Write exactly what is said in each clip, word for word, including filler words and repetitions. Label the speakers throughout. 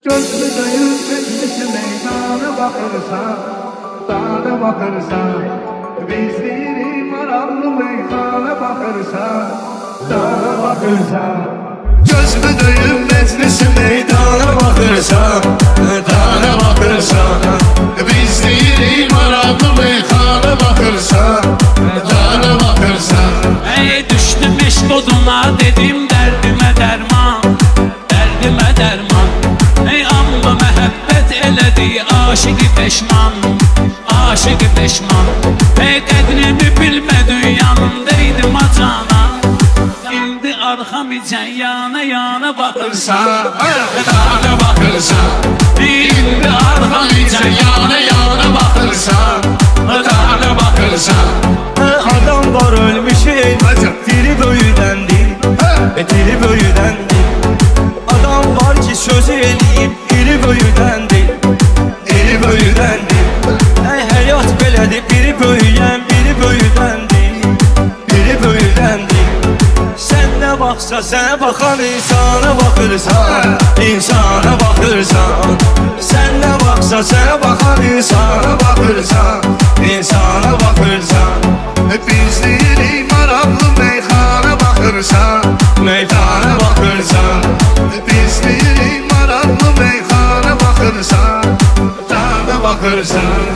Speaker 1: Gözlü dayı sözlüsü meydana bakırsan, dağda bakırsan, bizleri maramlı meydana bakırsan, dağda bakırsan. Gözlü dayı meclisi meydana bakırsan, dağda bakırsan, bizleri maramlı meydana bakırsan, dağda bakırsan.
Speaker 2: Ey düştüm eşk oduna dedim derdime derman, derdime derman. Ey amma məhəbbət elədi aşıqı peşman, aşıqı peşman. Ey qədrimi bilmədi yanındaydım acana. İndi arxamıca yana yana baxırsan,
Speaker 1: Dağda bakırsan,
Speaker 2: İndi arxamıca yana yana baxırsan,
Speaker 1: dağda bakırsan.
Speaker 3: Adam var ölmüş el, diri böyüdendi, e diri böyüdendi. Adam var ki söz eləyib, iri böyüdendi, iri böyüdendi. Ey həyat belədir, biri böyüyən, biri böyüdendi, biri böyüdendi. Sən nə baxsa, sənə baxan insana baxırsan, insana baxırsan. Sən nə baxsa, sənə baxan insana baxırsan, insana baxırsan.
Speaker 1: Bizleri maramlı meyhana bakırsan,
Speaker 3: Meydana baxırsan,
Speaker 1: bizleri maramlı meyhana bakırsan, dağda bakırsan.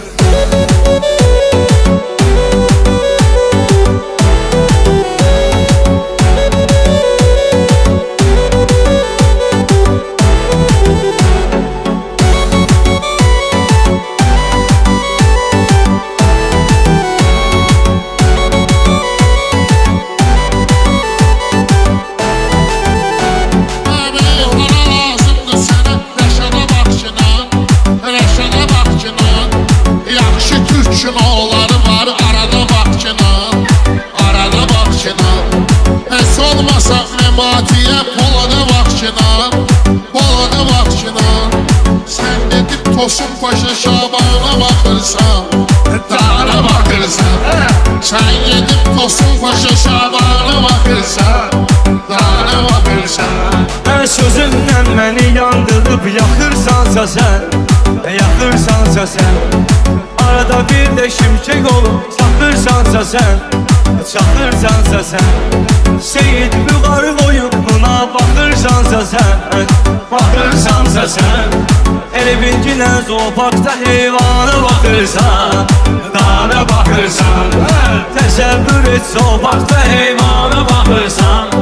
Speaker 4: Oğları var arada bakçının, arada bakçının. Es olmasa mematiye polada bakçının, polada bakçının. Sen dedip Tosun Paşa Şaban'a bakırsan, dağına bakırsan. Sen gidip Tosun Paşa Şaban'a bakırsan, dağına bakırsan.
Speaker 3: Hər sözündən məni yandırıb yaxırsansa sən, yaxırsansa sən. Arada bir də şimşək olub çaxırsansa sən, çaxırsansa sən. Seyid vüqarı qoyub buna baxırsansa sən, baxırsansa sən. Elvincinə zooparkda heyvana baxırsan, dağına baxırsan. Təsəvvür et zooparkda heyvana baxırsan,